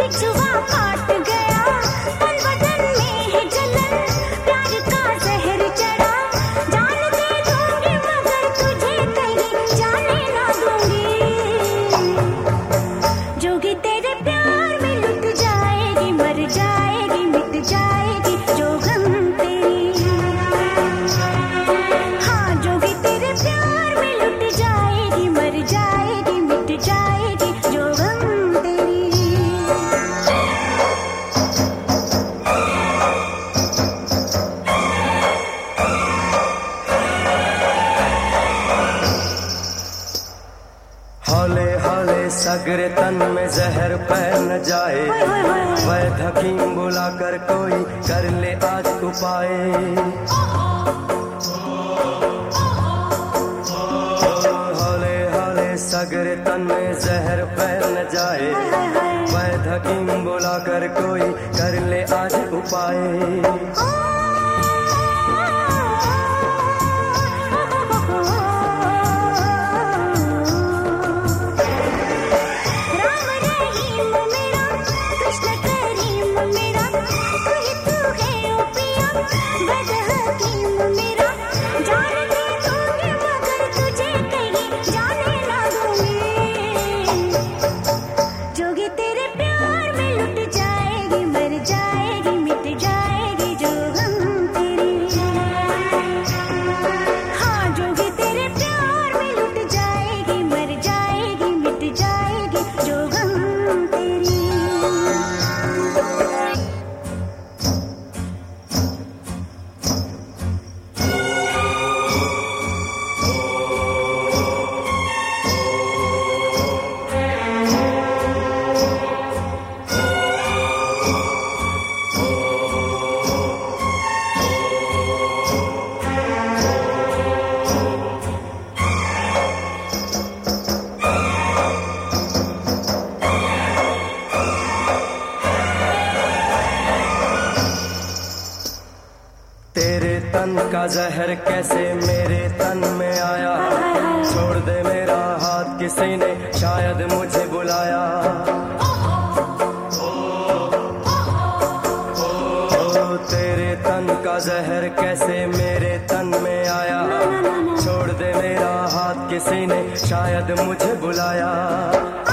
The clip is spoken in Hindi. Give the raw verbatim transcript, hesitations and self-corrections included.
छुआ काट गया, तन बदन में है जलन, प्यार का जहर चढ़ा, जान दे दूंगी मगर तुझे कहीं जाने ना दूंगी। जोगी तेरे प्यार में लुट जाएगी, मर जाएगी, मिट जाएगी जो गम तेरी। हाँ जोगी तेरे प्यार में लुट जाएगी, मर जाएगी, मिट जाएगी जो गम तेरी। हौले हौले सगरे तन में जहर फैल न जाए, वैद हकीम बुलाकर कोई कर ले आज उपाय। हौले हौले सगरे तन में जहर फैल न जाए, वैद हकीम बुलाकर कोई कर ले आज उपाय। राम रहीम मेरा, कृष्ण करीम मेरा, तू ही तू है ओ पिया, वैद हकीम मेरा, जान दे दूंगी मगर तुझे कहीं जाने ना दूंगी। जोगी तेरे प्यार में लुट जाएगी, मर जाएगी, मिट जाएगी जो गम तेरी। हाँ जोगी तेरे प्यार में लुट जाएगी, मर जाएगी, मिट जाएगी जो गम तेरी। तेरे तन का जहर कैसे मेरे तन में आया, छोड़ दे मेरा हाथ किसी ने शायद मुझे बुलाया। ओ तेरे तन का जहर कैसे मेरे तन में आया, छोड़ दे मेरा हाथ किसी ने शायद मुझे बुलाया।